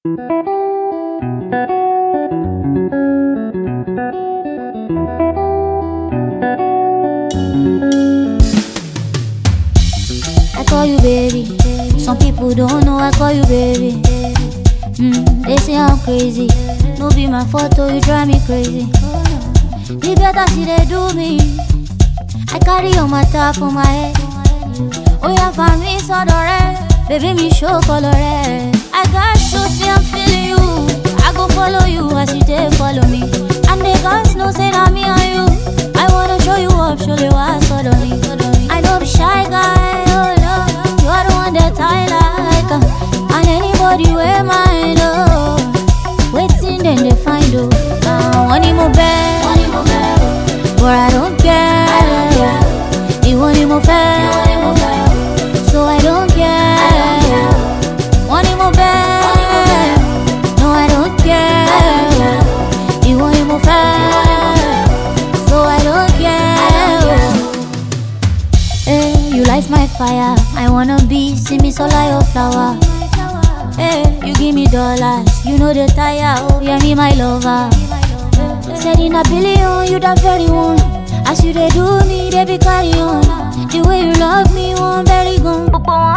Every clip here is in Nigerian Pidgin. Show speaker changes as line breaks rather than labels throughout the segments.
I call you baby. Some people don't know I call you baby. They say I'm crazy. No be my photo, you drive me crazy. You better see they do me. I carry on my top on my head. Oh yeah, for me so red. Baby me show color red. I got show say I'm feeling you. I go follow you as you take follow me. And the guys know say that me and you. I wanna show you up, show you what's for me. I know be shy guy, oh no. You are the one that I like. And anybody wear mine, oh. Waiting then they find you. One more bad, but I don't care. You want him more fair, so I don't care. Want him more bad, no I don't care. You want him more fair, so I don't care. Hey, you light my fire. I wanna be, see me so like your flower. Hey, you give me dollars, you know the tire, oh yeah, me my lover. Said in a billion, you the very one. As you they do me, they be carry on. The way you love me, one very gone.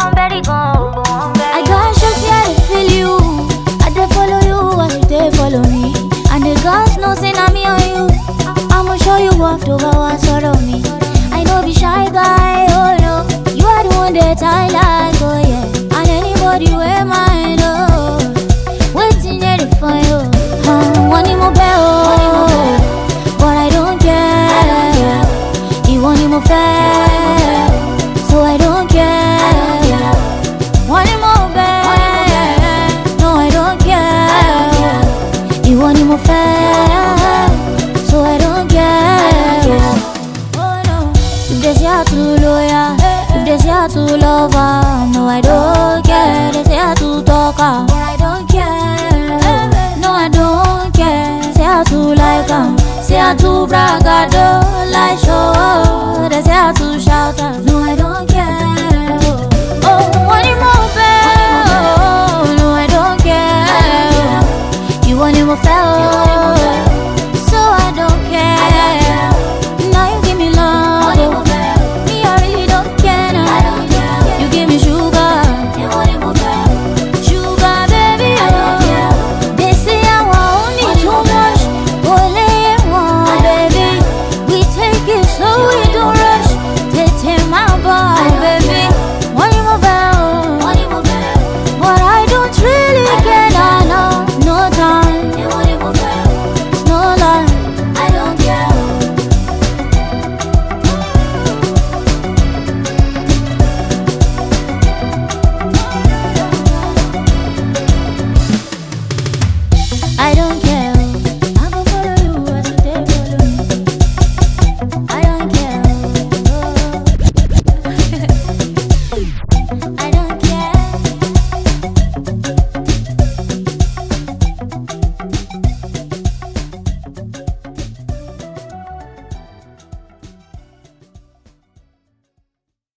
I got shots, yeah, I feel you. I they follow you as you they follow me. And the girls know say na me on you. I'ma show you off to go and sort of me. I know be shy guy, oh no. You are the one that I like, oh yeah. And anybody wear mine, oh. Waiting there for you. One more bell, but I don't care. You want him more fair, so I don't care. Want him more bad, no I don't care. You want him more fair, so I don't care. Oh no. If they say I'm too loyal, if they say I'm too lover, no I don't care. They say I'm too talker, but I don't care. No I don't care. Say I'm too like say I'm too bragado, like show. They say I'm too shout out, no I don't care. Oh, want him more bad, oh, no I don't care. You want him more fair,